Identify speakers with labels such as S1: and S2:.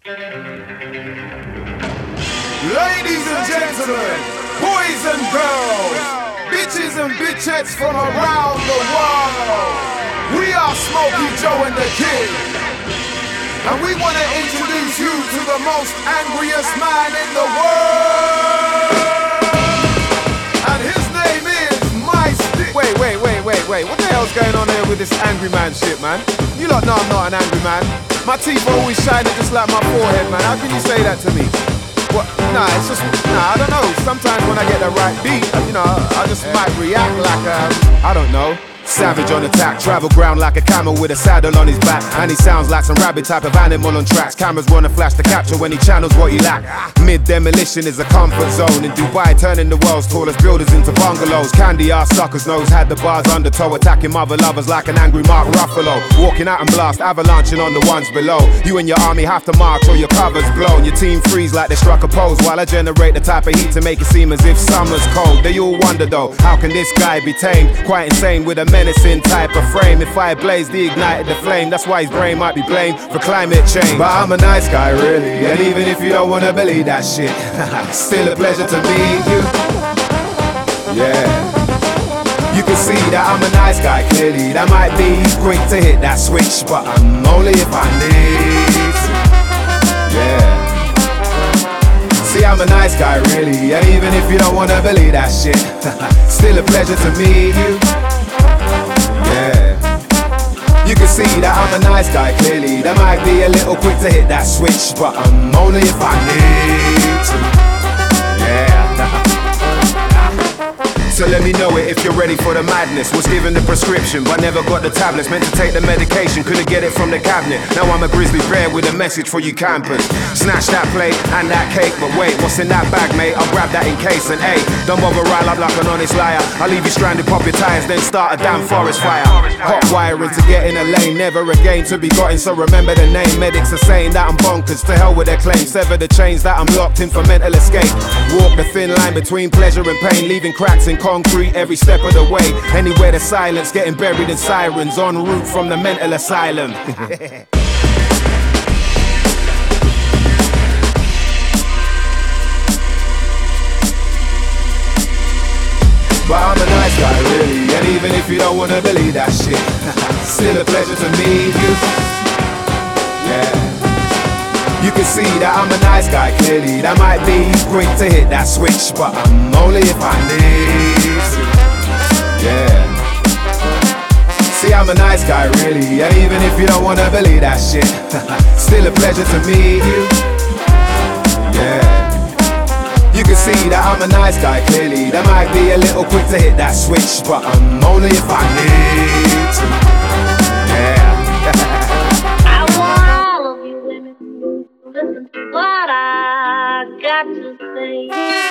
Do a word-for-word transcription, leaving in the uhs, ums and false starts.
S1: Ladies and gentlemen, boys and girls, bitches and bitchettes from around the world, we are Smokey Joe and the Kid, and we want to introduce you to the most angriest man in the world, and his name is My Stick.
S2: Wait, wait, wait, wait, wait, what the hell's going on here with this angry man shit, man? You lot know I'm not an angry man. My teeth are always shining just like my forehead, man. How can you say that to me? What? Nah, it's just, nah, I don't know. Sometimes when I get the right beat, you know, I just might react like, um, I don't know. Savage on attack, travel ground like a camel with a saddle on his back. And he sounds like some rabbit type of animal on tracks. Cameras wanna flash to capture when he channels what he lack. Mid-demolition is a comfort zone. In Dubai, turning the world's tallest builders into bungalows. Candy ass suckers knows had the bars undertow. Attacking mother lovers like an angry Mark Ruffalo. Walking out and blast, avalanching on the ones below. You and your army have to march or your cover's blown. Your team freeze like they struck a pose. While I generate the type of heat to make it seem as if summer's cold. They all wonder though, how can this guy be tamed? Quite insane with a menacing type of frame. If I blaze, he ignited the flame. That's why his brain might be blamed for climate change. But I'm a nice guy, really. And even if you don't wanna believe that shit, still a pleasure to meet you. Yeah. You can see that I'm a nice guy, clearly. That might be quick to hit that switch, but I'm only if I need to. Yeah. See, I'm a nice guy, really. And even if you don't wanna believe that shit, still a pleasure to meet you. Yeah. You can see that I'm a nice guy, clearly. That might be a little quick to hit that switch, but I'm only if I need to. Yeah. So let me know it if you're ready for the madness. Was given the prescription but never got the tablets. Meant to take the medication, couldn't get it from the cabinet. Now I'm a grizzly bear with a message for you campers. Snatch that plate and that cake, but wait, what's in that bag, mate? I'll grab that in case. And hey, don't bother rile up like an honest liar. I'll leave you stranded, pop your tires, then start a damn forest fire. Hot wiring to get in a lane, never again to be gotten, so remember the name. Medics are saying that I'm bonkers, to hell with their claims. Sever the chains that I'm locked in for mental escape. Walk the thin line between pleasure and pain, leaving cracks in concrete every step of the way. Anywhere there's silence, getting buried in sirens, en route from the mental asylum. But I'm a nice guy, really. And even if you don't wanna believe that shit, still a pleasure to meet you. Yeah. You can see that I'm a nice guy, clearly. That might be quick to hit that switch, but I'm only if I need to. Yeah. See, I'm a nice guy, really. And even if you don't wanna believe that shit, still a pleasure to meet you. Yeah. You can see that I'm a nice guy, clearly. That might be a little quick to hit that switch, but I'm only if I need to. Yeah.
S3: I want all of you women to listen to what I got to say.